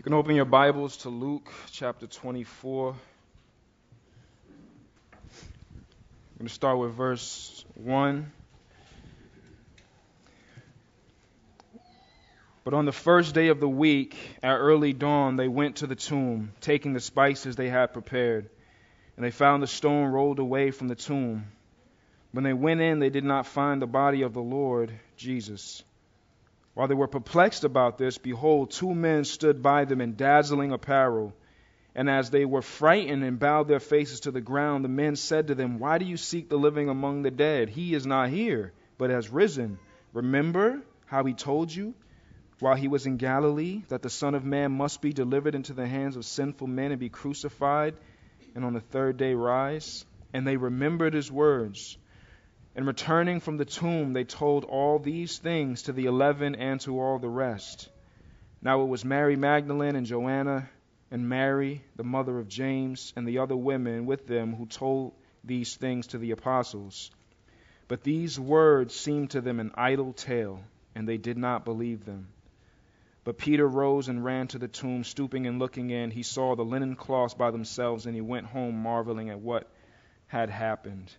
You can open your Bibles to Luke chapter 24. I'm going to start with verse 1. But on the first day of the week, at early dawn, they went to the tomb, taking the spices they had prepared. And they found the stone rolled away from the tomb. When they went in, they did not find the body of the Lord Jesus. While they were perplexed about this, behold, two men stood by them in dazzling apparel. And as they were frightened and bowed their faces to the ground, the men said to them, "Why do you seek the living among the dead? He is not here, but has risen. Remember how he told you while he was in Galilee that the Son of Man must be delivered into the hands of sinful men and be crucified, and on the third day rise?" And they remembered his words. And returning from the tomb, they told all these things to the 11 and to all the rest. Now it was Mary Magdalene and Joanna and Mary, the mother of James, and the other women with them who told these things to the apostles. But these words seemed to them an idle tale, and they did not believe them. But Peter rose and ran to the tomb, stooping and looking in. He saw the linen cloths by themselves, and he went home marveling at what had happened.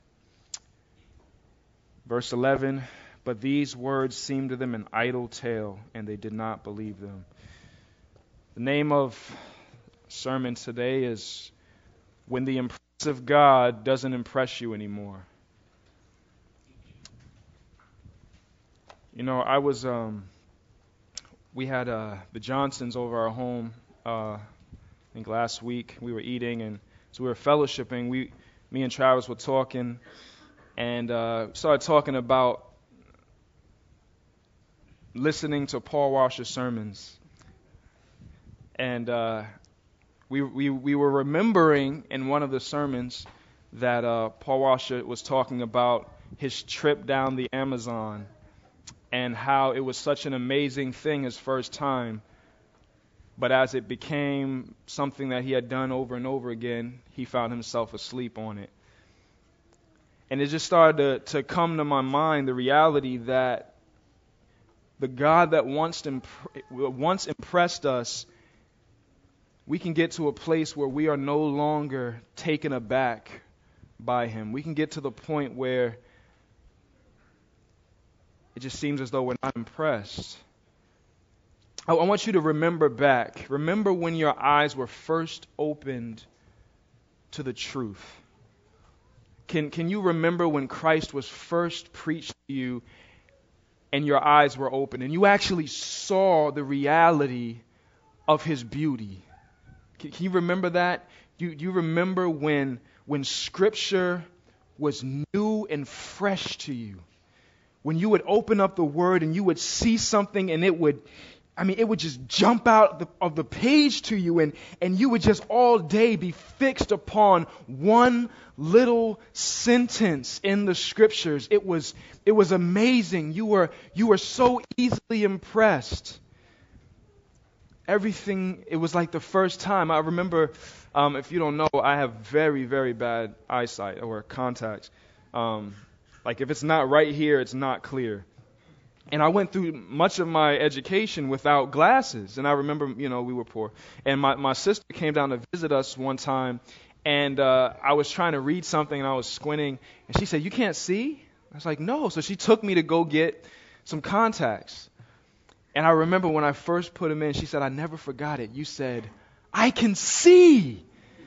Verse 11, but these words seemed to them an idle tale, and they did not believe them. The name of the sermon today is When the Impressive God Doesn't Impress You Anymore. You know, we had the Johnsons over our home, I think last week. We were eating, and so we were fellowshipping. Me and Travis were talking, and started talking about listening to Paul Washer's sermons. And we were remembering in one of the sermons that Paul Washer was talking about his trip down the Amazon and how it was such an amazing thing his first time. But as it became something that he had done over and over again, he found himself asleep on it. And it just started to come to my mind, the reality that the God that once impressed us, we can get to a place where we are no longer taken aback by him. We can get to the point where it just seems as though we're not impressed. I want you to remember back. Remember when your eyes were first opened to the truth. Can you remember when Christ was first preached to you and your eyes were open and you actually saw the reality of his beauty? Can you remember that? Do you remember when Scripture was new and fresh to you? When you would open up the Word and you would see something and it would just jump out of the page to you, and you would just all day be fixed upon one little sentence in the Scriptures. It was amazing. You were so easily impressed. Everything, it was like the first time. I remember, if you don't know, I have very, very bad eyesight or contacts. Like if it's not right here, it's not clear. And I went through much of my education without glasses. And I remember, we were poor. And my sister came down to visit us one time. And I was trying to read something and I was squinting. And she said, "You can't see?" I was like, "No." So she took me to go get some contacts. And I remember when I first put them in, she said, "I never forgot it. You said, 'I can see.'"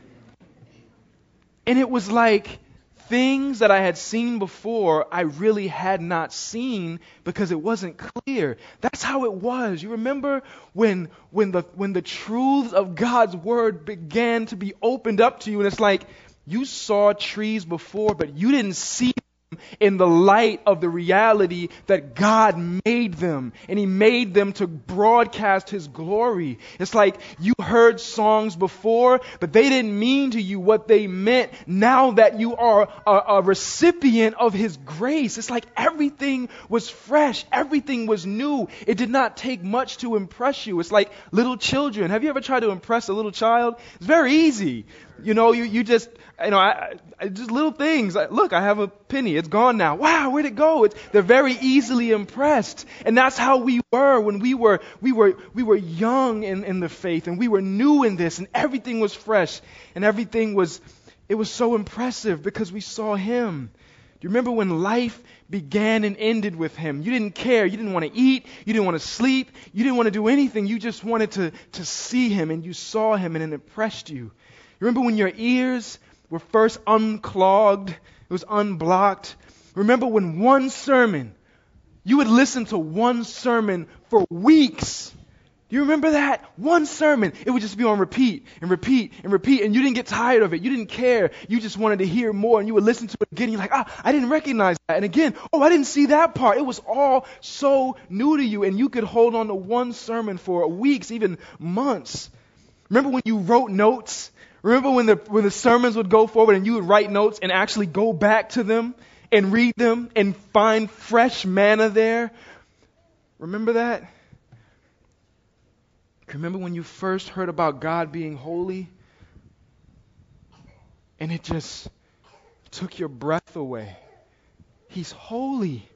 And it was like things that I had seen before, I really had not seen because it wasn't clear. That's how it was. You remember when the truths of God's Word began to be opened up to you, and it's like you saw trees before, but you didn't see them in the light of the reality that God made them, and He made them to broadcast His glory. It's like you heard songs before, but they didn't mean to you what they meant now that you are a recipient of His grace. It's like everything was fresh, everything was new. It did not take much to impress you. It's like little children. Have you ever tried to impress a little child? It's very easy. You just little things. Look, I have a penny. It's gone now. Wow, where'd it go? They're very easily impressed. And that's how we were when we were young in the faith, and we were new in this, and everything was fresh, and it was so impressive because we saw Him. Do you remember when life began and ended with Him? You didn't care. You didn't want to eat. You didn't want to sleep. You didn't want to do anything. You just wanted to see Him, and you saw Him, and it impressed you. You remember when your ears were first unclogged? It was unblocked. Remember when you would listen to one sermon for weeks. Do you remember that? One sermon. It would just be on repeat and repeat and repeat, and you didn't get tired of it. You didn't care. You just wanted to hear more, and you would listen to it again. You're like, I didn't recognize that. And again, I didn't see that part. It was all so new to you, and you could hold on to one sermon for weeks, even months. Remember when you wrote notes? Remember when the sermons would go forward and you would write notes and actually go back to them and read them and find fresh manna there? Remember that? Remember when you first heard about God being holy and it just took your breath away? He's holy.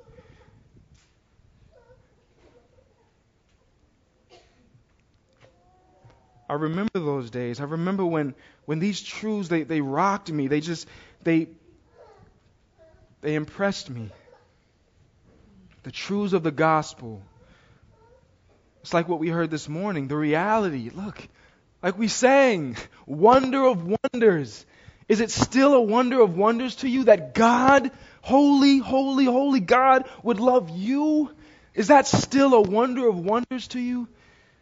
I remember those days. I remember when these truths, they rocked me. They impressed me. The truths of the gospel. It's like what we heard this morning, the reality. Look, like we sang, wonder of wonders. Is it still a wonder of wonders to you that God, holy, holy, holy God, would love you? Is that still a wonder of wonders to you?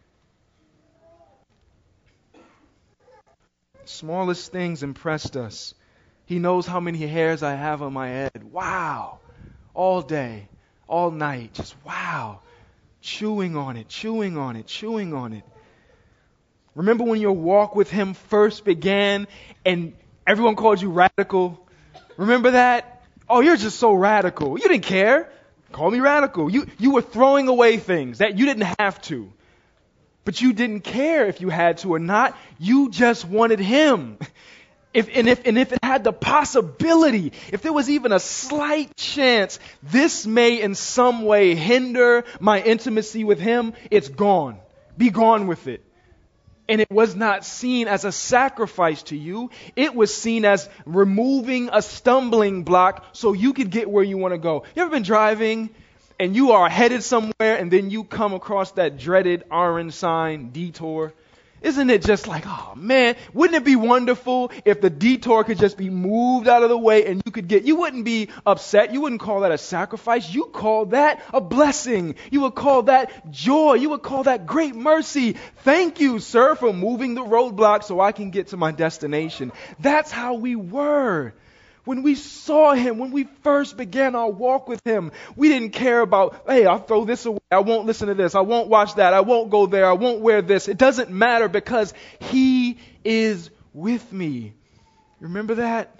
Smallest things impressed us. He knows how many hairs I have on my head. Wow. All day, all night, just wow. Chewing on it, chewing on it, chewing on it. Remember when your walk with Him first began and everyone called you radical? Remember that? Oh, you're just so radical. You didn't care. Call me radical. You were throwing away things that you didn't have to. But you didn't care if you had to or not. You just wanted Him. If it had the possibility, if there was even a slight chance this may in some way hinder my intimacy with Him, it's gone. Be gone with it. And it was not seen as a sacrifice to you. It was seen as removing a stumbling block so you could get where you want to go. You ever been driving and you are headed somewhere and then you come across that dreaded orange sign, detour? Isn't it just like, oh man, wouldn't it be wonderful if the detour could just be moved out of the way and you wouldn't be upset. You wouldn't call that a sacrifice. You call that a blessing. You would call that joy. You would call that great mercy. Thank you, sir, for moving the roadblock so I can get to my destination. That's how we were. When we saw Him, when we first began our walk with Him, we didn't care about, hey, I'll throw this away. I won't listen to this. I won't watch that. I won't go there. I won't wear this. It doesn't matter because He is with me. Remember that?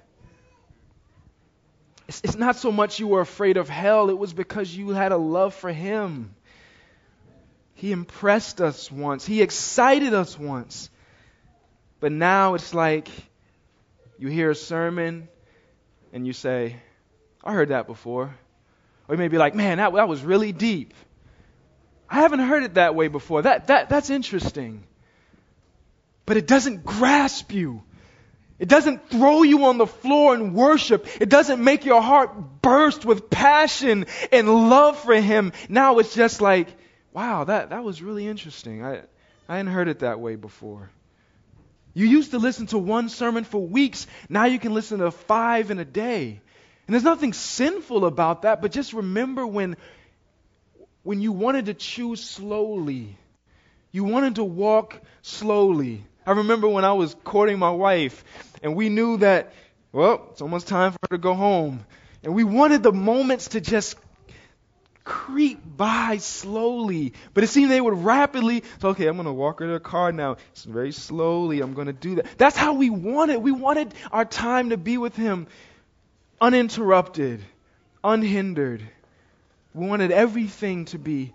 It's not so much you were afraid of hell. It was because you had a love for Him. He impressed us once. He excited us once. But now it's like you hear a sermon and you say, I heard that before. Or you may be like, man, that was really deep. I haven't heard it that way before. That's interesting. But it doesn't grasp you. It doesn't throw you on the floor in worship. It doesn't make your heart burst with passion and love for Him. Now it's just like, wow, that was really interesting. I hadn't heard it that way before. You used to listen to one sermon for weeks. Now you can listen to 5 in a day. And there's nothing sinful about that, but just remember when you wanted to choose slowly. You wanted to walk slowly. I remember when I was courting my wife, and we knew that, well, it's almost time for her to go home. And we wanted the moments to just creep by slowly. But it seemed they would rapidly, so okay, I'm going to walk her to the car now. It's very slowly, I'm going to do that. That's how we wanted. We wanted our time to be with Him uninterrupted, unhindered. We wanted everything to be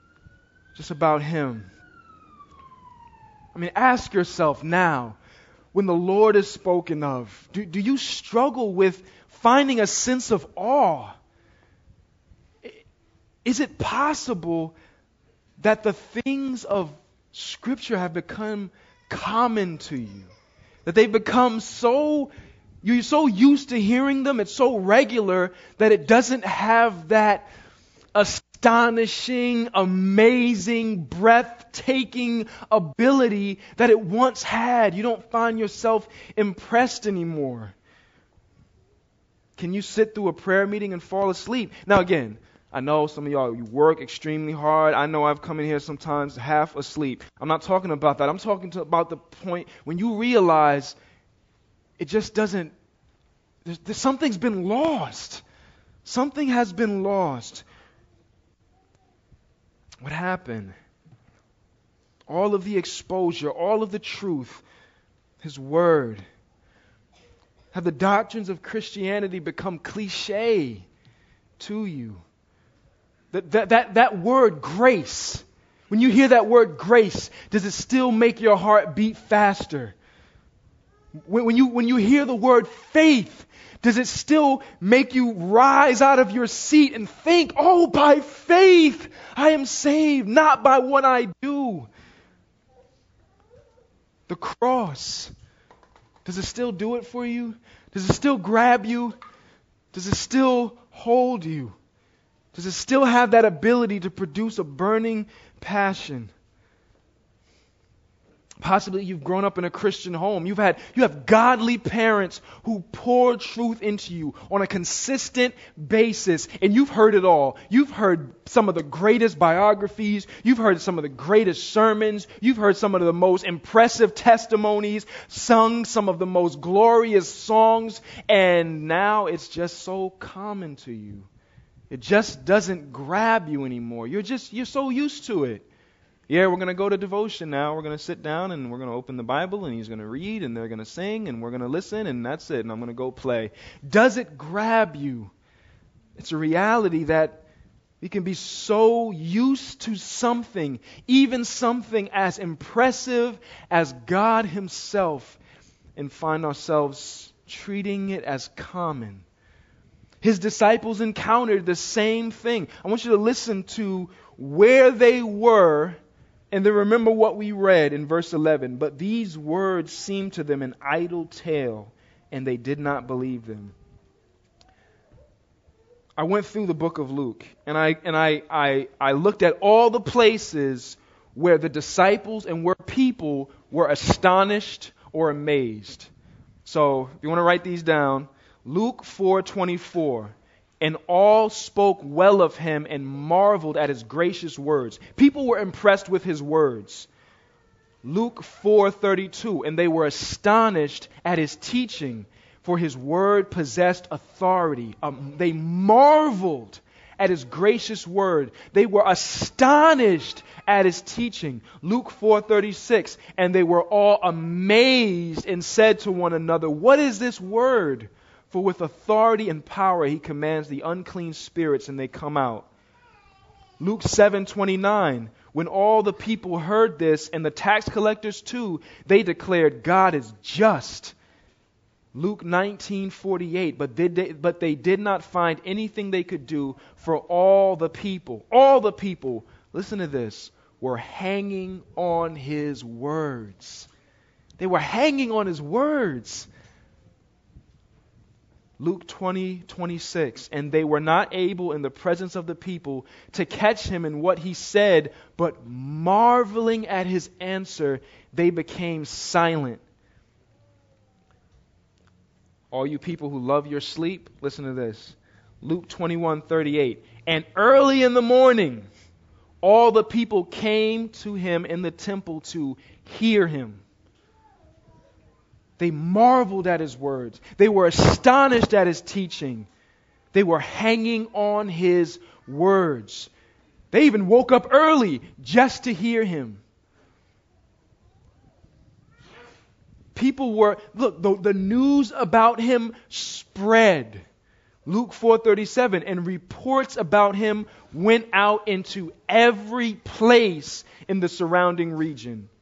just about Him. I mean, ask yourself now, when the Lord is spoken of? Do you struggle with finding a sense of awe? Is it possible that the things of Scripture have become common to you? That they've become you're so used to hearing them, it's so regular that it doesn't have that astonishing, amazing, breathtaking ability that it once had. You don't find yourself impressed anymore. Can you sit through a prayer meeting and fall asleep? Now again, I know some of y'all, you work extremely hard. I know I've come in here sometimes half asleep. I'm not talking about that. I'm talking about the point when you realize it just doesn't, something's been lost. Something has been lost. What happened? All of the exposure, all of the truth, His Word. Have the doctrines of Christianity become cliche to you? That word grace, when you hear that word grace, does it still make your heart beat faster? When you hear the word faith, does it still make you rise out of your seat and think, oh, by faith I am saved, not by what I do? The cross, does it still do it for you? Does it still grab you? Does it still hold you? Does it still have that ability to produce a burning passion? Possibly you've grown up in a Christian home. You have godly parents who pour truth into you on a consistent basis, and you've heard it all. You've heard some of the greatest biographies. You've heard some of the greatest sermons. You've heard some of the most impressive testimonies, sung some of the most glorious songs, and now it's just so common to you. It just doesn't grab you anymore. You're so used to it. Yeah, we're going to go to devotion now. We're going to sit down and we're going to open the Bible and he's going to read and they're going to sing and we're going to listen and that's it. And I'm going to go play. Does it grab you? It's a reality that we can be so used to something, even something as impressive as God Himself, and find ourselves treating it as common. His disciples encountered the same thing. I want you to listen to where they were and then remember what we read in verse 11. But these words seemed to them an idle tale, and they did not believe them. I went through the book of Luke, and I looked at all the places where the disciples and where people were astonished or amazed. So if you want to write these down, Luke 4:24, and all spoke well of Him and marveled at His gracious words. People were impressed with His words. Luke 4:32, and they were astonished at His teaching, for His word possessed authority. They marveled at His gracious word. They were astonished at His teaching. Luke 4:36, and they were all amazed and said to one another, what is this word? For with authority and power He commands the unclean spirits and they come out. Luke 7:29, when all the people heard this, and the tax collectors too, they declared, God is just. Luke 19:48, but they did not find anything they could do, for all the people, listen to this, were hanging on His words. They were hanging on His words. Luke 20:26, and they were not able in the presence of the people to catch Him in what He said, but marveling at His answer, they became silent. All you people who love your sleep, listen to this. Luke 21:38, and early in the morning, all the people came to Him in the temple to hear Him. They marveled at His words. They were astonished at His teaching. They were hanging on His words. They even woke up early just to hear Him. People were, look, the news about Him spread. Luke 4:37, and reports about Him went out into every place in the surrounding region.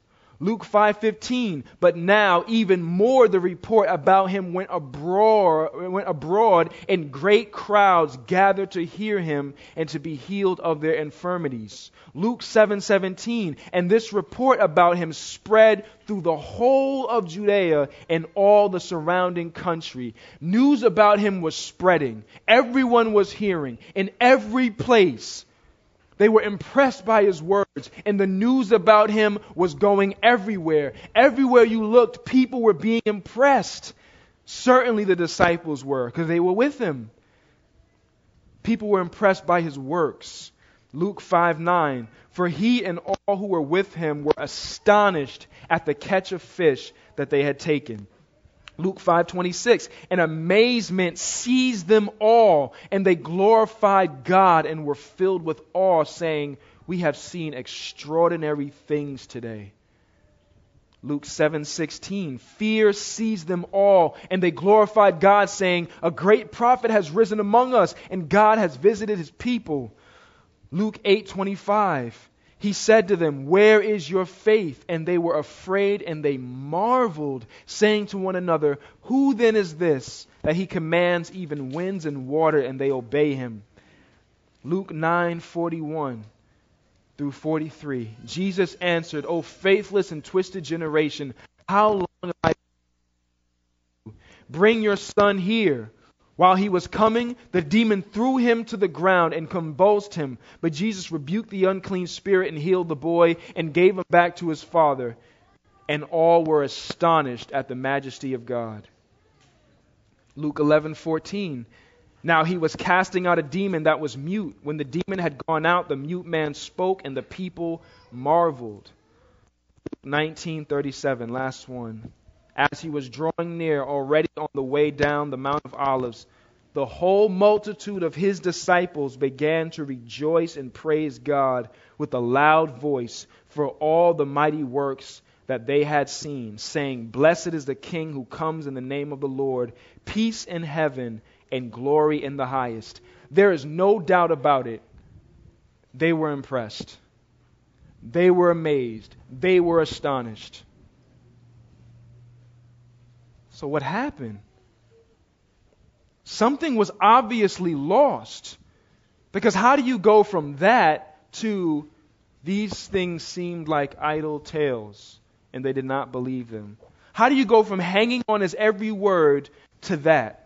Luke 5:15, but now even more the report about him went abroad, and great crowds gathered to hear him and to be healed of their infirmities. Luke 7:17, and this report about him spread through the whole of Judea and all the surrounding country. News about him was spreading. Everyone was hearing in every place. They were impressed by his words, and the news about him was going everywhere. Everywhere you looked, people were being impressed. Certainly the disciples were, because they were with him. People were impressed by his works. Luke 5:9, for he and all who were with him were astonished at the catch of fish that they had taken. Luke 5:26, and amazement seized them all, and they glorified God and were filled with awe, saying, we have seen extraordinary things today. Luke 7:16, fear seized them all, and they glorified God, saying, a great prophet has risen among us, and God has visited his people. Luke 8:25, he said to them, where is your faith? And they were afraid and they marveled, saying to one another, who then is this, that he commands even winds and water, and they obey him? Luke 9:41 through 43, Jesus answered, O faithless and twisted generation, how long have I been with you? Bring your son here. While he was coming, the demon threw him to the ground and convulsed him. But Jesus rebuked the unclean spirit and healed the boy and gave him back to his father. And all were astonished at the majesty of God. Luke 11:14. Now he was casting out a demon that was mute. When the demon had gone out, the mute man spoke, and the people marveled. 19:37, last one. As he was drawing near, already on the way down the Mount of Olives, the whole multitude of his disciples began to rejoice and praise God with a loud voice for all the mighty works that they had seen, saying, blessed is the King who comes in the name of the Lord, peace in heaven and glory in the highest. There is no doubt about it. They were impressed. They were amazed. They were astonished. So what happened? Something was obviously lost. Because how do you go from that to these things seemed like idle tales and they did not believe them? How do you go from hanging on his every word to that?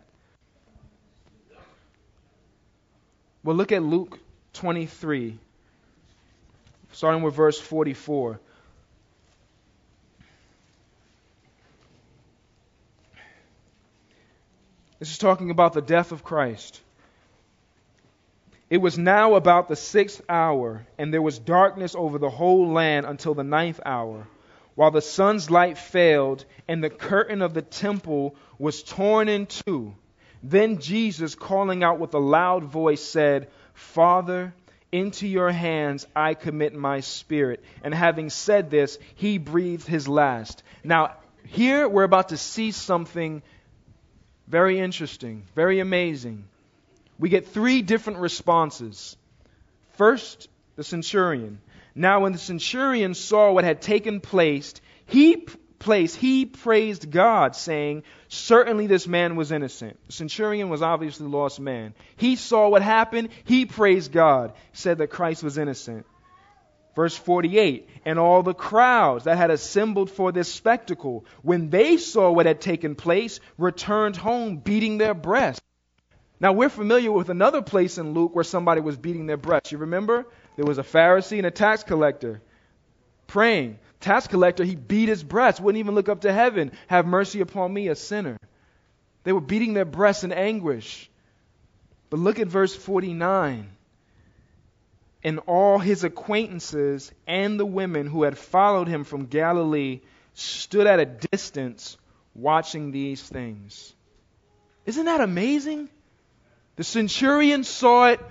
Well, look at Luke 23, starting with verse 44. This is talking about the death of Christ. It was now about the 6th hour, and there was darkness over the whole land until the 9th hour, while the sun's light failed, and the curtain of the temple was torn in two. Then Jesus, calling out with a loud voice, said, Father, into your hands I commit my spirit. And having said this, he breathed his last. Now, here we're about to see something very interesting, very amazing. We get 3 different responses. First, the centurion. Now, when the centurion saw what had taken place, he praised God, saying, certainly this man was innocent. The centurion was obviously a lost man. He saw what happened. He praised God, said that Christ was innocent. Verse 48, and all the crowds that had assembled for this spectacle, when they saw what had taken place, returned home beating their breasts. Now we're familiar with another place in Luke where somebody was beating their breasts. You remember? There was a Pharisee and a tax collector praying. Tax collector, he beat his breast, wouldn't even look up to heaven. Have mercy upon me, a sinner. They were beating their breasts in anguish. But look at verse 49. And all his acquaintances and the women who had followed him from Galilee stood at a distance watching these things. Isn't that amazing? The centurion saw it.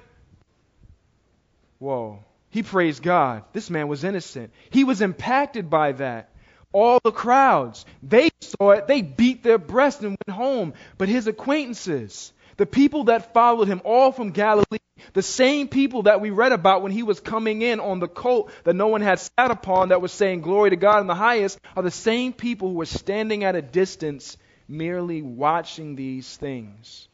Whoa. He praised God. This man was innocent. He was impacted by that. All the crowds, they saw it. They beat their breast and went home. But his acquaintances, The people that followed him, all from Galilee, the same people that we read about when he was coming in on the colt that no one had sat upon, that was saying glory to God in the highest, are the same people who were standing at a distance merely watching these things.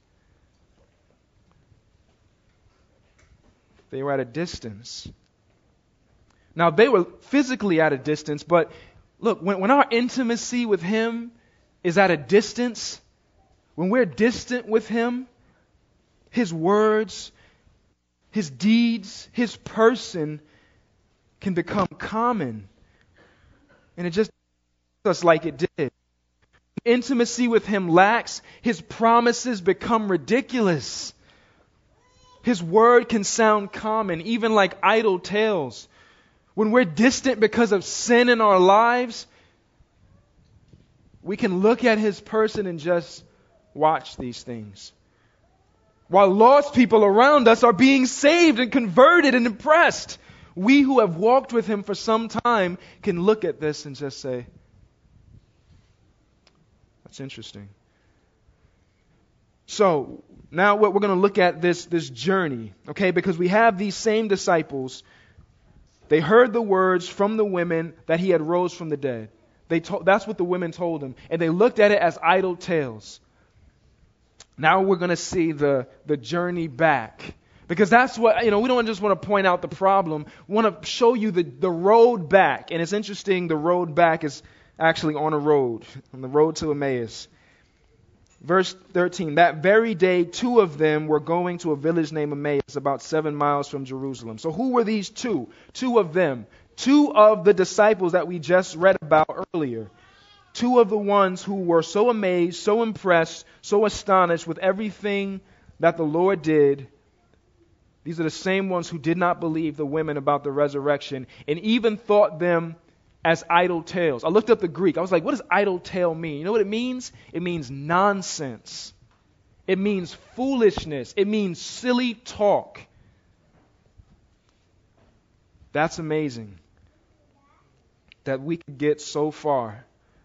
They were at a distance. Now, they were physically at a distance, but look, when our intimacy with him is at a distance, when we're distant with him, his words, his deeds, his person can become common. And it just us like it did. Intimacy with him lacks, his promises become ridiculous. His word can sound common, even like idle tales. When we're distant because of sin in our lives, we can look at his person and just watch these things. While lost people around us are being saved and converted and impressed, we who have walked with him for some time can look at this and just say, that's interesting. So, now we're going to look at this journey, okay? Because we have these same disciples. They heard the words from the women that he had rose from the dead. That's what the women told him. And they looked at it as idle tales. Now we're going to see the journey back. Because that's what, we don't just want to point out the problem. We want to show you the road back. And it's interesting, the road back is actually on the road to Emmaus. Verse 13, that very day, 2 of them were going to a village named Emmaus, about 7 miles from Jerusalem. So who were these 2? 2 of them. 2 of the disciples that we just read about earlier. 2 of the ones who were so amazed, so impressed, so astonished with everything that the Lord did. These are the same ones who did not believe the women about the resurrection and even thought them as idle tales. I looked up the Greek. I was like, what does idle tale mean? You know what it means? It means nonsense. It means foolishness. It means silly talk. That's amazing that we could get so far.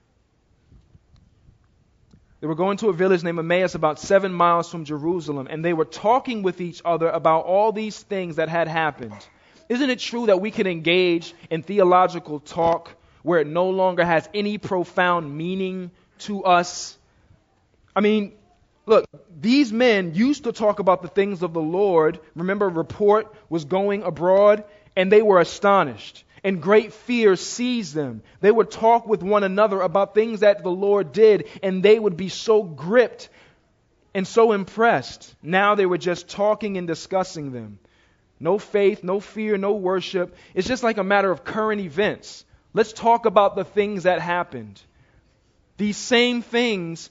They were going to a village named Emmaus about 7 miles from Jerusalem, and they were talking with each other about all these things that had happened. Isn't it true that we can engage in theological talk where it no longer has any profound meaning to us? I mean, look, these men used to talk about the things of the Lord. Remember, report was going abroad, and they were astonished, and great fear seized them. They would talk with one another about things that the Lord did, and they would be so gripped and so impressed. Now they were just talking and discussing them. No faith, no fear, no worship. It's just like a matter of current events. Let's talk about the things that happened. These same things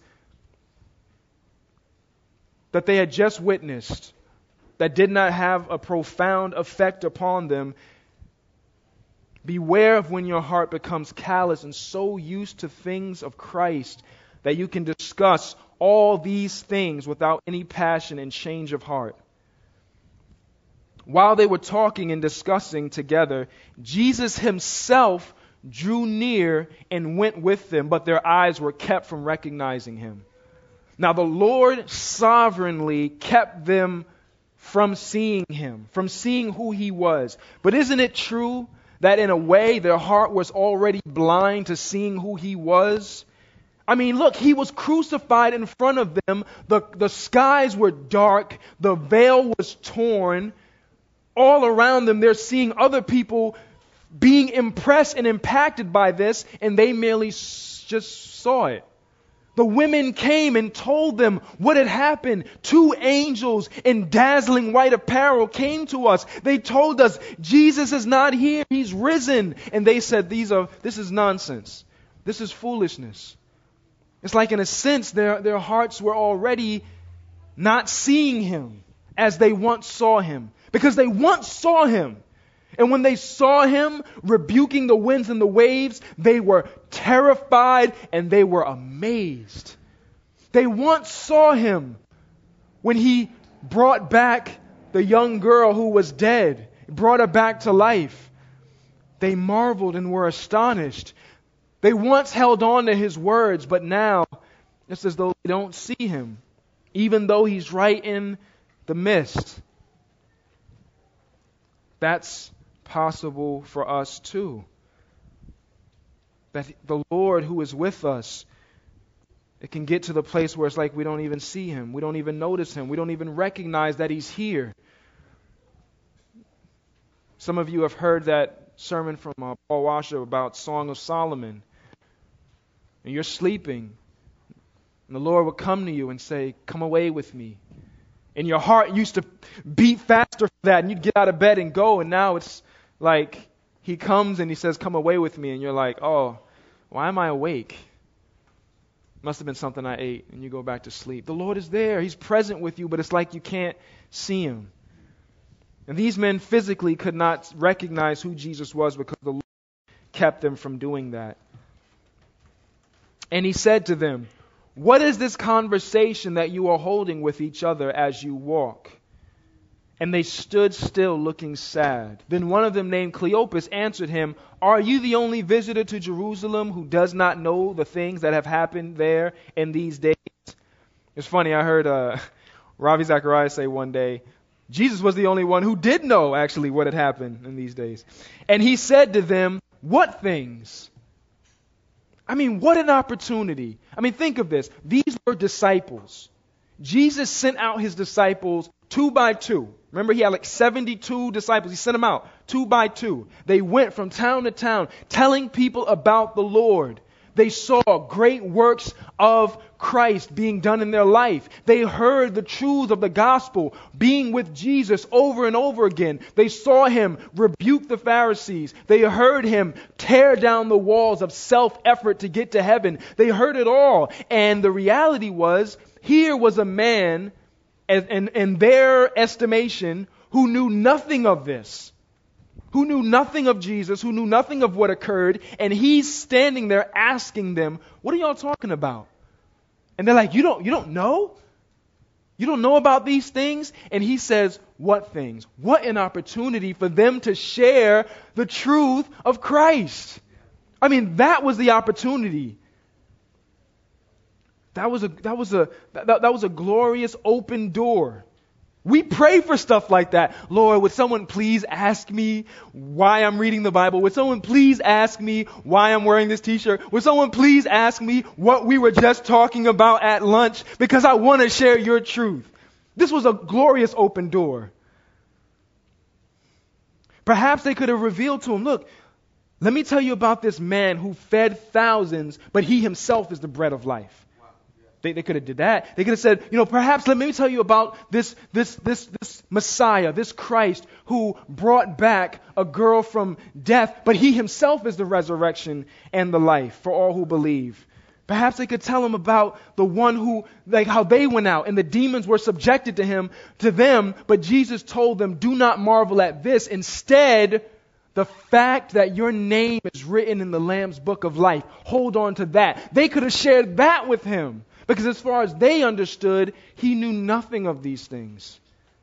that they had just witnessed, that did not have a profound effect upon them. Beware of when your heart becomes callous and so used to things of Christ that you can discuss all these things without any passion and change of heart. While they were talking and discussing together, Jesus himself drew near and went with them, but their eyes were kept from recognizing him. Now the Lord sovereignly kept them from seeing him, from seeing who he was. But isn't it true that in a way their heart was already blind to seeing who he was? I mean, look, he was crucified in front of them. The skies were dark. The veil was torn. All around them, they're seeing other people being impressed and impacted by this, and they merely just saw it. The women came and told them what had happened. 2 angels in dazzling white apparel came to us. They told us, Jesus is not here, he's risen. And they said, this is nonsense. This is foolishness. It's like, in a sense, their hearts were already not seeing him as they once saw him. Because they once saw him. And when they saw him rebuking the winds and the waves, they were terrified and they were amazed. They once saw him when he brought back the young girl who was dead, brought her back to life. They marveled and were astonished. They once held on to his words, but now it's as though they don't see him. even though He's right in the midst. That's possible for us too. That the Lord who is with us, it can get to the place where it's like we don't even see Him. We don't even notice Him. We don't even recognize that He's here. Some of you have heard that sermon from Paul Washer about Song of Solomon. And you're sleeping. And the Lord will come to you and say, come away with me. And your heart used to beat faster for that. And you'd get out of bed and go. And now it's like He comes and He says, come away with me. And you're like, oh, why am I awake? Must have been something I ate. And you go back to sleep. The Lord is there. He's present with you, but it's like you can't see Him. And these men physically could not recognize who Jesus was because the Lord kept them from doing that. And He said to them, what is this conversation that you are holding with each other as you walk? And they stood still looking sad. Then one of them named Cleopas answered him, are you the only visitor to Jerusalem who does not know the things that have happened there in these days? It's funny, I heard Ravi Zacharias say one day, Jesus was the only one who did know actually what had happened in these days. And He said to them, what things? I mean, what an opportunity. I mean, think of this. These were disciples. Jesus sent out His disciples 2 by 2. Remember, He had like 72 disciples. He sent them out 2 by 2. They went from town to town telling people about the Lord. They saw great works of Christ being done in their life. They heard the truths of the gospel being with Jesus over and over again. They saw Him rebuke the Pharisees. They heard Him tear down the walls of self-effort to get to heaven. They heard it all. And the reality was, here was a man, in their estimation, who knew nothing of this. Who knew nothing of Jesus, who knew nothing of what occurred, and He's standing there asking them, what are y'all talking about? And they're like, you don't know? You don't know about these things? And He says, what things? What an opportunity for them to share the truth of Christ. I mean, that was the opportunity. That was a glorious open door. We pray for stuff like that. Lord, would someone please ask me why I'm reading the Bible? Would someone please ask me why I'm wearing this t-shirt? Would someone please ask me what we were just talking about at lunch? Because I want to share your truth. This was a glorious open door. Perhaps they could have revealed to him, look, let me tell you about this man who fed thousands, but He Himself is the bread of life. They could have did that. They could have said, perhaps let me tell you about this Messiah, this Christ who brought back a girl from death, but He Himself is the resurrection and the life for all who believe. Perhaps they could tell them about the one who, like how they went out and the demons were subjected to them, but Jesus told them, do not marvel at this. Instead, the fact that your name is written in the Lamb's book of life, hold on to that. They could have shared that with Him. Because as far as they understood, He knew nothing of these things.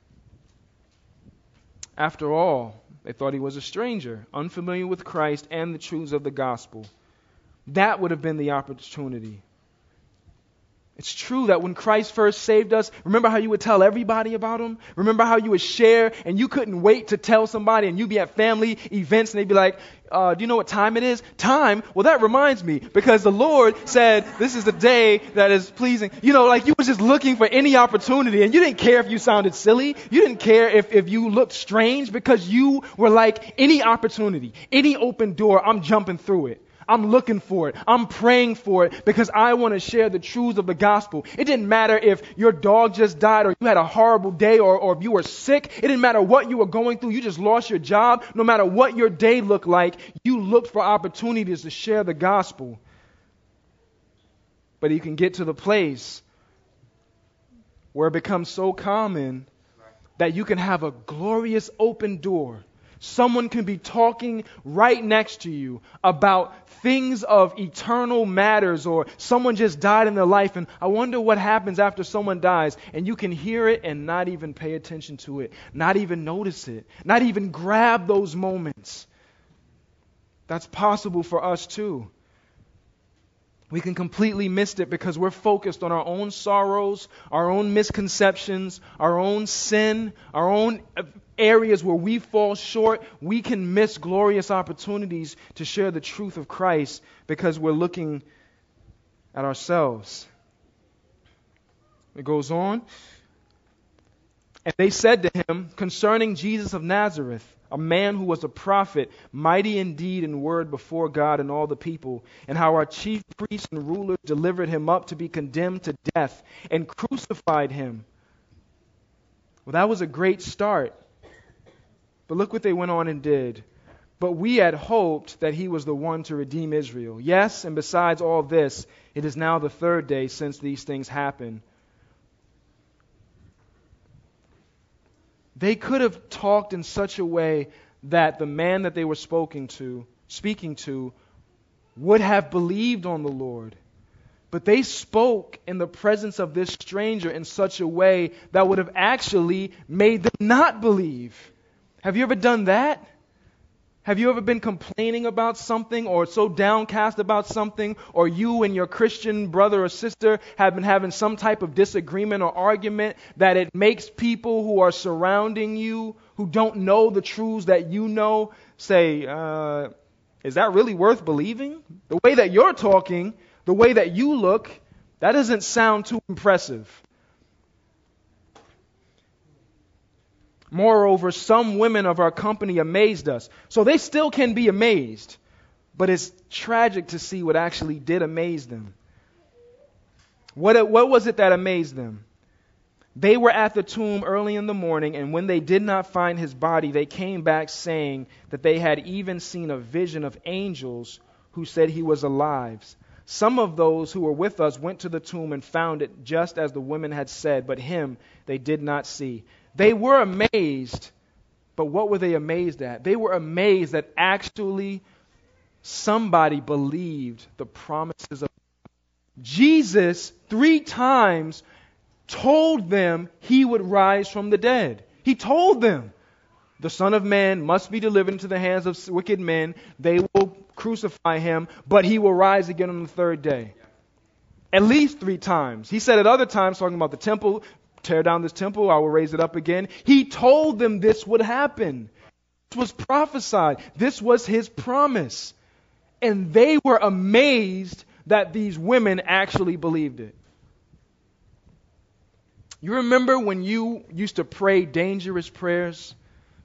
After all, they thought He was a stranger, unfamiliar with Christ and the truths of the gospel. That would have been the opportunity. It's true that when Christ first saved us, remember how you would tell everybody about Him? Remember how you would share and you couldn't wait to tell somebody, and you'd be at family events and they'd be like, do you know what time it is? Time? Well, that reminds me, because the Lord said this is the day that is pleasing. Like you was just looking for any opportunity, and you didn't care if you sounded silly. You didn't care if you looked strange, because you were like, any opportunity, any open door, I'm jumping through it. I'm looking for it. I'm praying for it because I want to share the truths of the gospel. It didn't matter if your dog just died or you had a horrible day or if you were sick. It didn't matter what you were going through. You just lost your job. No matter what your day looked like, you looked for opportunities to share the gospel. But you can get to the place where it becomes so common that you can have a glorious open door. Someone can be talking right next to you about things of eternal matters, or someone just died in their life, and I wonder what happens after someone dies, and you can hear it and not even pay attention to it, not even notice it, not even grab those moments. That's possible for us too. we can completely miss it because we're focused on our own sorrows, our own misconceptions, our own sin, our own areas where we fall short. We can miss glorious opportunities to share the truth of Christ because we're looking at ourselves. It goes on. And they said to him concerning Jesus of Nazareth, a man who was a prophet, mighty in deed and word before God and all the people, and how our chief priests and rulers delivered him up to be condemned to death and crucified him. Well, that was a great start. But look what they went on and did. But we had hoped that he was the one to redeem Israel. Yes, and besides all this, it is now the third day since these things happened. They could have talked in such a way that the man that they were speaking to, would have believed on the Lord. But they spoke in the presence of this stranger in such a way that would have actually made them not believe. Have you ever done that? Have you ever been complaining about something or so downcast about something, or you and your Christian brother or sister have been having some type of disagreement or argument that it makes people who are surrounding you, who don't know the truths that you know, say, is that really worth believing? The way that you're talking, the way that you look, that doesn't sound too impressive. Moreover, some women of our company amazed us. So they still can be amazed. But it's tragic to see what actually did amaze them. What was it that amazed them? They were at the tomb early in the morning, and when they did not find his body, they came back saying that they had even seen a vision of angels who said he was alive. Some of those who were with us went to the tomb and found it just as the women had said, but him they did not see. They were amazed, but what were they amazed at? They were amazed that actually somebody believed the promises of God. Jesus 3 times told them he would rise from the dead. He told them, the Son of Man must be delivered into the hands of wicked men. They will crucify him, but he will rise again on the third day. At least 3 times. He said at other times, talking about the temple, tear down this temple, I will raise it up again. He told them this would happen. This was prophesied. This was his promise. And they were amazed that these women actually believed it. You remember when you used to pray dangerous prayers?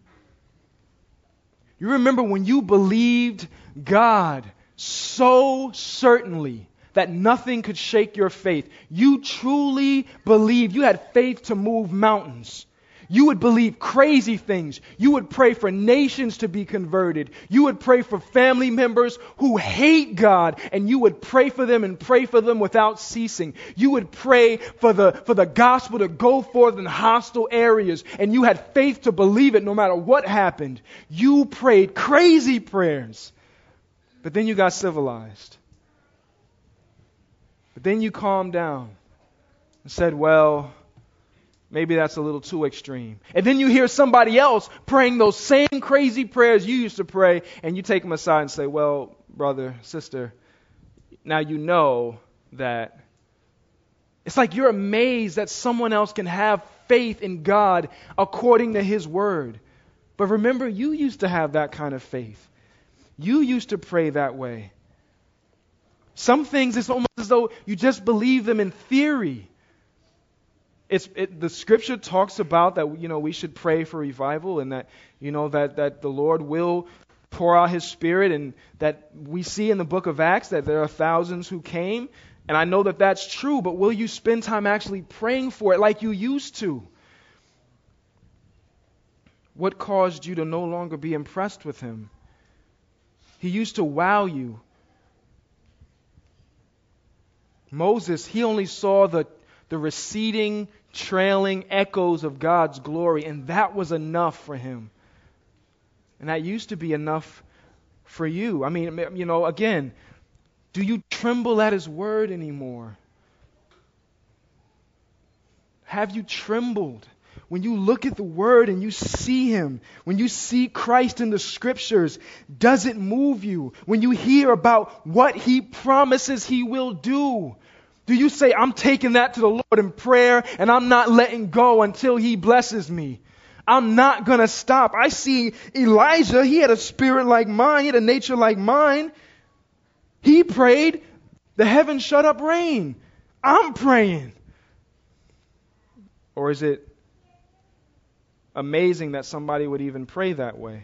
You remember when you believed God so certainly that nothing could shake your faith. You truly believed. You had faith to move mountains. You would believe crazy things. You would pray for nations to be converted. You would pray for family members who hate God, and you would pray for them and pray for them without ceasing. You would pray for the gospel to go forth in hostile areas, and you had faith to believe it no matter what happened. You prayed crazy prayers. But then you got civilized. But then you calmed down and said, well, maybe that's a little too extreme. And then you hear somebody else praying those same crazy prayers you used to pray, and you take them aside and say, well, brother, sister, now you know that. It's like you're amazed that someone else can have faith in God according to his word. But remember, you used to have that kind of faith. You used to pray that way. Some things, it's almost as though you just believe them in theory. The scripture talks about that, we should pray for revival, and that, that the Lord will pour out his Spirit, and that we see in the book of Acts that there are thousands who came. And I know that that's true, but will you spend time actually praying for it like you used to? What caused you to no longer be impressed with him? He used to wow you. Moses, he only saw the receding, trailing echoes of God's glory, and that was enough for him. And that used to be enough for you. I mean, again, do you tremble at his word anymore? Have you trembled when you look at the Word and you see Him, when you see Christ in the Scriptures, does it move you? When you hear about what He promises He will do, do you say, I'm taking that to the Lord in prayer and I'm not letting go until He blesses me? I'm not going to stop. I see Elijah, he had a spirit like mine, he had a nature like mine. He prayed, the heavens shut up rain. I'm praying. Or is it amazing that somebody would even pray that way?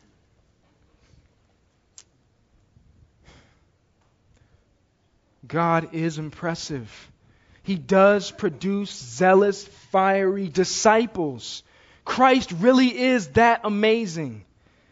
God is impressive. He does produce zealous, fiery disciples. Christ really is that amazing.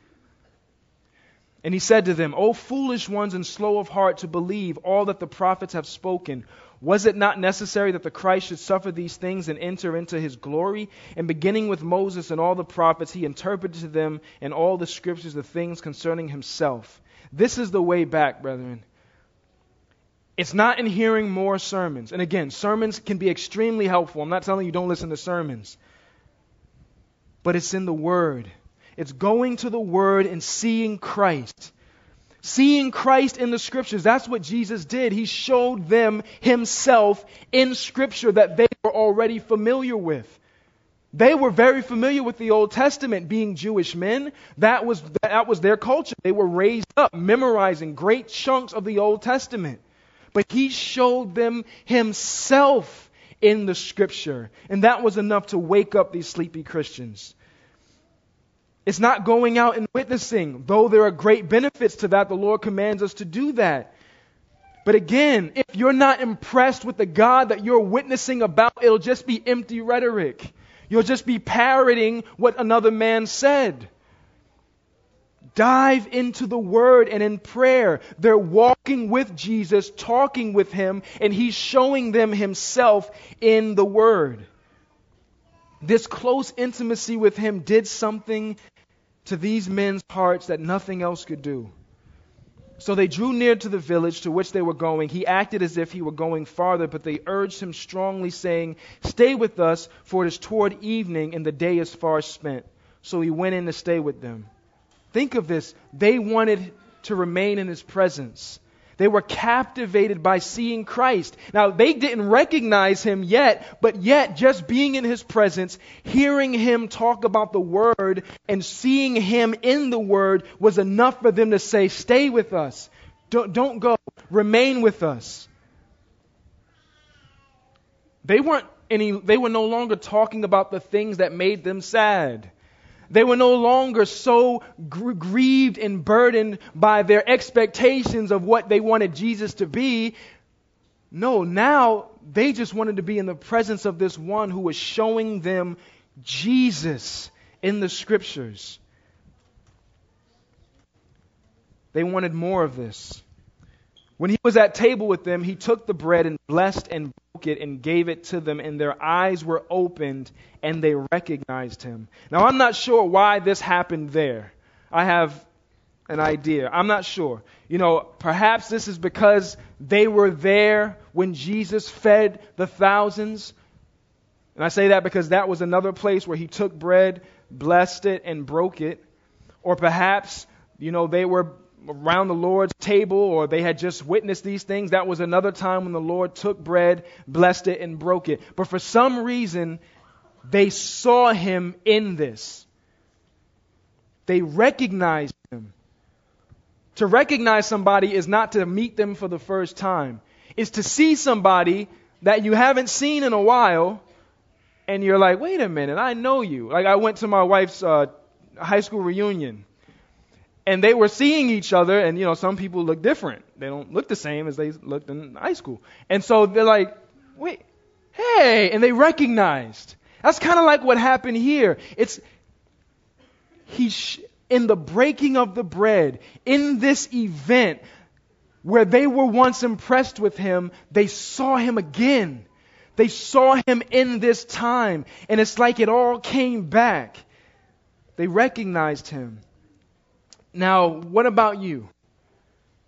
And He said to them, O foolish ones and slow of heart to believe all that the prophets have spoken. Was it not necessary that the Christ should suffer these things and enter into His glory? And beginning with Moses and all the prophets, He interpreted to them in all the Scriptures the things concerning Himself. This is the way back, brethren. It's not in hearing more sermons. And again, sermons can be extremely helpful. I'm not telling you don't listen to sermons. But it's in the Word. It's going to the Word and seeing Christ. Seeing Christ in the Scriptures. That's what Jesus did. He showed them Himself in Scripture that they were already familiar with. They were very familiar with the Old Testament, being Jewish men. That was their culture. They were raised up, memorizing great chunks of the Old Testament. But He showed them Himself in the Scripture. And that was enough to wake up these sleepy Christians. It's not going out and witnessing, though there are great benefits to that. The Lord commands us to do that. But again, if you're not impressed with the God that you're witnessing about, it'll just be empty rhetoric. You'll just be parroting what another man said. Dive into the Word and in prayer. They're walking with Jesus, talking with Him, and He's showing them Himself in the Word. This close intimacy with Him did something to these men's hearts that nothing else could do. So they drew near to the village to which they were going. He acted as if he were going farther, but they urged him strongly, saying, Stay with us, for it is toward evening, and the day is far spent. So he went in to stay with them. Think of this. They wanted to remain in His presence. They were captivated by seeing Christ. Now, they didn't recognize Him yet, but yet just being in His presence, hearing Him talk about the Word, and seeing Him in the Word was enough for them to say, Stay with us. Don't go. Remain with us. They were no longer talking about the things that made them sad. They were no longer so grieved and burdened by their expectations of what they wanted Jesus to be. No, now they just wanted to be in the presence of this one who was showing them Jesus in the Scriptures. They wanted more of this. When He was at table with them, He took the bread and blessed and broke it and gave it to them, and their eyes were opened and they recognized Him. Now, I'm not sure why this happened there. I have an idea. I'm not sure. Perhaps this is because they were there when Jesus fed the thousands. And I say that because that was another place where He took bread, blessed it, and broke it. Or perhaps, they were around the Lord's table, or they had just witnessed these things. That was another time when the Lord took bread, blessed it, and broke it. But for some reason, they saw Him in this. They recognized Him. To recognize somebody is not to meet them for the first time. It's to see somebody that you haven't seen in a while, and you're like, wait a minute, I know you. Like, I went to my wife's high school reunion. And they were seeing each other, and some people look different. They don't look the same as they looked in high school. And so they're like, wait, hey, and they recognized. That's kind of like what happened here. It's in the breaking of the bread, in this event where they were once impressed with Him, they saw Him again. They saw Him in this time, and it's like it all came back. They recognized Him. Now, what about you?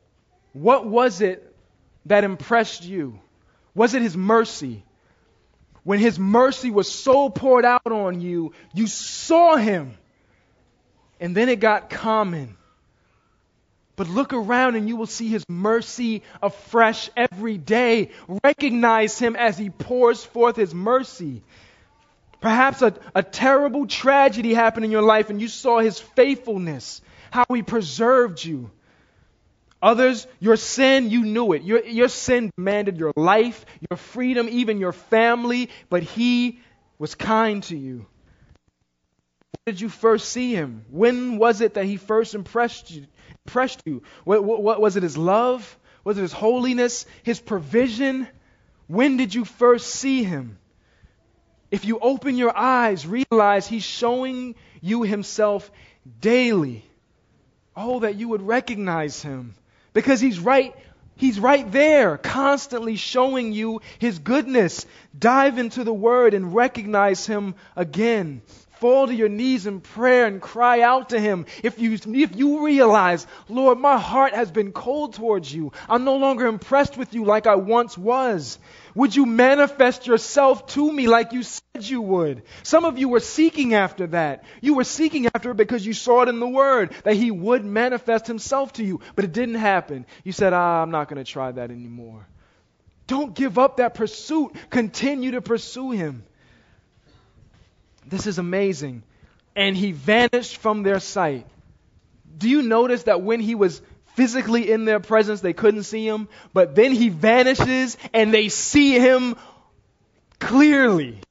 What was it that impressed you? Was it His mercy? when His mercy was so poured out on you, you saw Him. And then it got common. But look around and you will see His mercy afresh every day. Recognize Him as He pours forth His mercy. Perhaps a terrible tragedy happened in your life and you saw His faithfulness, how He preserved you. Others, your sin, you knew it. Your sin demanded your life, your freedom, even your family, but He was kind to you. When did you first see Him? When was it that He first impressed you? What was it? His love? Was it His holiness? His provision? When did you first see Him? If you open your eyes, realize He's showing you Himself daily. Oh, that you would recognize Him. Because He's right there, constantly showing you His goodness. Dive into the Word and recognize Him again. Fall to your knees in prayer and cry out to Him. If you realize, Lord, my heart has been cold towards you. I'm no longer impressed with you like I once was. Would you manifest yourself to me like you said you would? Some of you were seeking after that. You were seeking after it because you saw it in the Word, that He would manifest Himself to you. But it didn't happen. You said, I'm not going to try that anymore. Don't give up that pursuit. Continue to pursue Him. This is amazing. And He vanished from their sight. Do you notice that when He was physically in their presence, they couldn't see Him? But then He vanishes and they see Him clearly.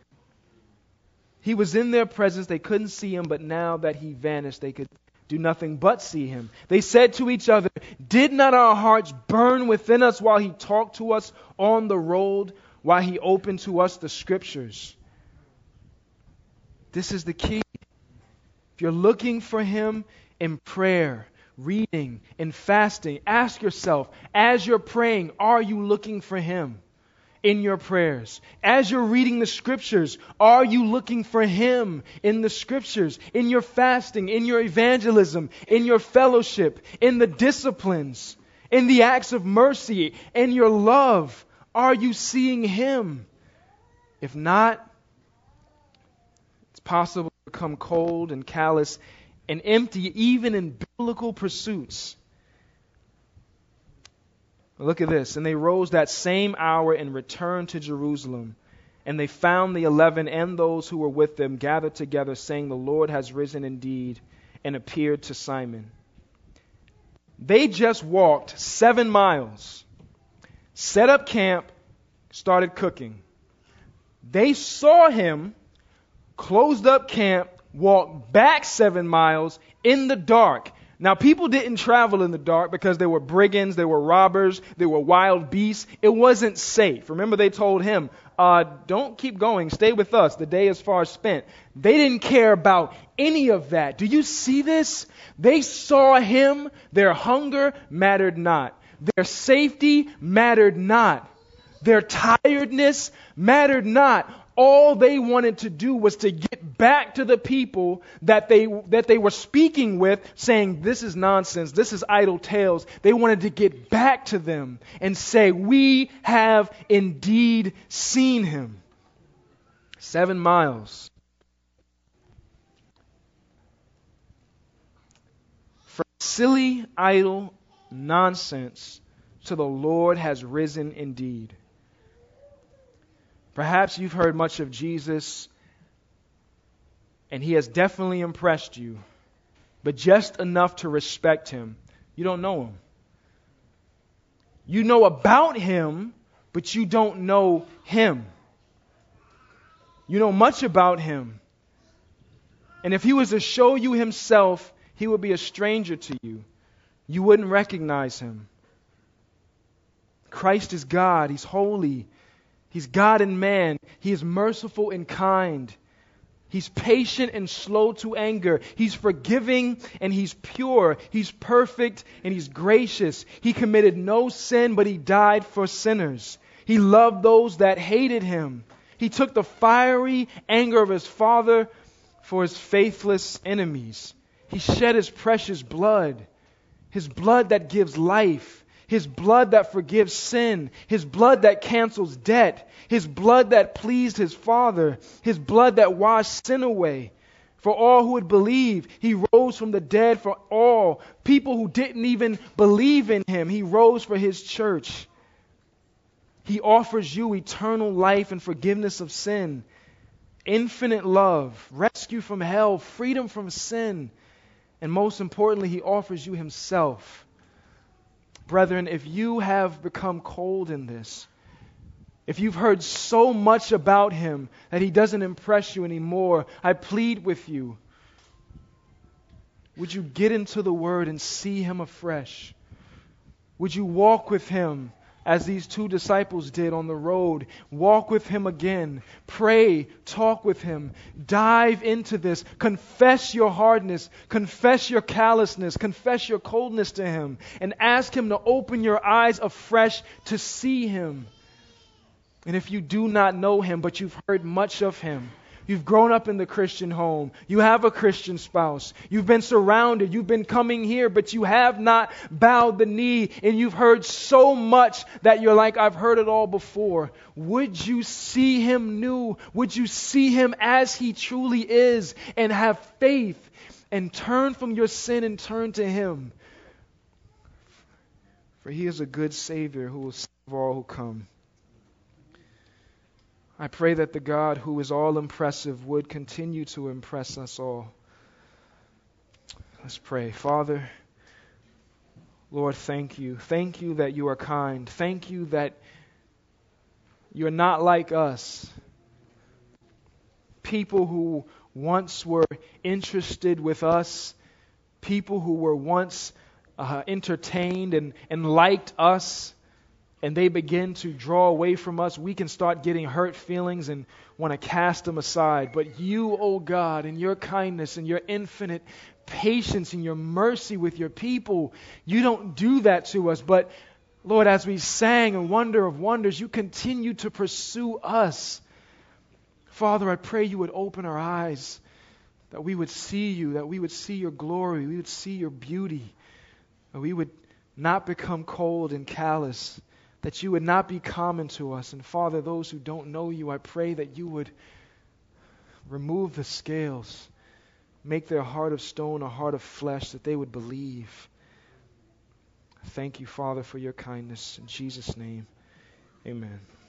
He was in their presence, they couldn't see Him, but now that He vanished, they could do nothing but see Him. They said to each other, did not our hearts burn within us while He talked to us on the road, while He opened to us the Scriptures? This is the key. If you're looking for Him in prayer, reading, and fasting, ask yourself, as you're praying, are you looking for Him in your prayers? As you're reading the Scriptures, are you looking for Him in the Scriptures, in your fasting, in your evangelism, in your fellowship, in the disciplines, in the acts of mercy, in your love? Are you seeing Him? If not, it's possible to become cold and callous and empty even in biblical pursuits. Look at this. And they rose that same hour and returned to Jerusalem. And they found the 11 and those who were with them gathered together, saying, the Lord has risen indeed and appeared to Simon. They just walked 7 miles, set up camp, started cooking. They saw Him, closed up camp, walked back 7 miles in the dark. Now, people didn't travel in the dark because there were brigands, there were robbers, there were wild beasts. It wasn't safe. Remember, they told him, don't keep going, stay with us. The day is far spent. They didn't care about any of that. Do you see this? They saw Him. Their hunger mattered not. Their safety mattered not. Their tiredness mattered not. All they wanted to do was to get back to the people that they were speaking with, saying, this is nonsense, this is idle tales. They wanted to get back to them and say, we have indeed seen Him. 7 miles. From silly, idle nonsense to the Lord has risen indeed. Perhaps you've heard much of Jesus, and He has definitely impressed you, but just enough to respect Him. You don't know Him. You know about Him, but you don't know Him. You know much about Him. And if He was to show you Himself, He would be a stranger to you. You wouldn't recognize Him. Christ is God. He's holy. He's God and man. He is merciful and kind. He's patient and slow to anger. He's forgiving and He's pure. He's perfect and He's gracious. He committed no sin, but He died for sinners. He loved those that hated Him. He took the fiery anger of His Father for His faithless enemies. He shed His precious blood, His blood that gives life, His blood that forgives sin. His blood that cancels debt. His blood that pleased His Father. His blood that washed sin away. For all who would believe, He rose from the dead for all. People who didn't even believe in Him, He rose for His church. He offers you eternal life and forgiveness of sin, infinite love, rescue from hell, freedom from sin, and most importantly, He offers you Himself. Brethren, if you have become cold in this, if you've heard so much about Him that He doesn't impress you anymore, I plead with you, would you get into the Word and see Him afresh? Would you walk with Him as these two disciples did on the road? Walk with Him again. Pray, talk with Him. Dive into this. Confess your hardness. Confess your callousness. Confess your coldness to Him. And ask Him to open your eyes afresh to see Him. And if you do not know Him, but you've heard much of Him, you've grown up in the Christian home, you have a Christian spouse, you've been surrounded, you've been coming here, but you have not bowed the knee, and you've heard so much that you're like, I've heard it all before. Would you see Him new? Would you see Him as He truly is and have faith and turn from your sin and turn to Him? For He is a good Savior who will save all who come. I pray that the God who is all impressive would continue to impress us all. Let's pray. Father, Lord, thank you. Thank you that you are kind. Thank you that you're not like us. People who once were interested with us, people who were once entertained and liked us, and they begin to draw away from us, we can start getting hurt feelings and want to cast them aside. But you, O God, in your kindness and your infinite patience and your mercy with your people, you don't do that to us. But Lord, as we sang a wonder of wonders, you continue to pursue us. Father, I pray you would open our eyes, that we would see you, that we would see your glory, we would see your beauty, that we would not become cold and callous, that you would not be common to us. And Father, those who don't know you, I pray that you would remove the scales, make their heart of stone a heart of flesh, that they would believe. Thank you, Father, for your kindness. In Jesus' name, amen.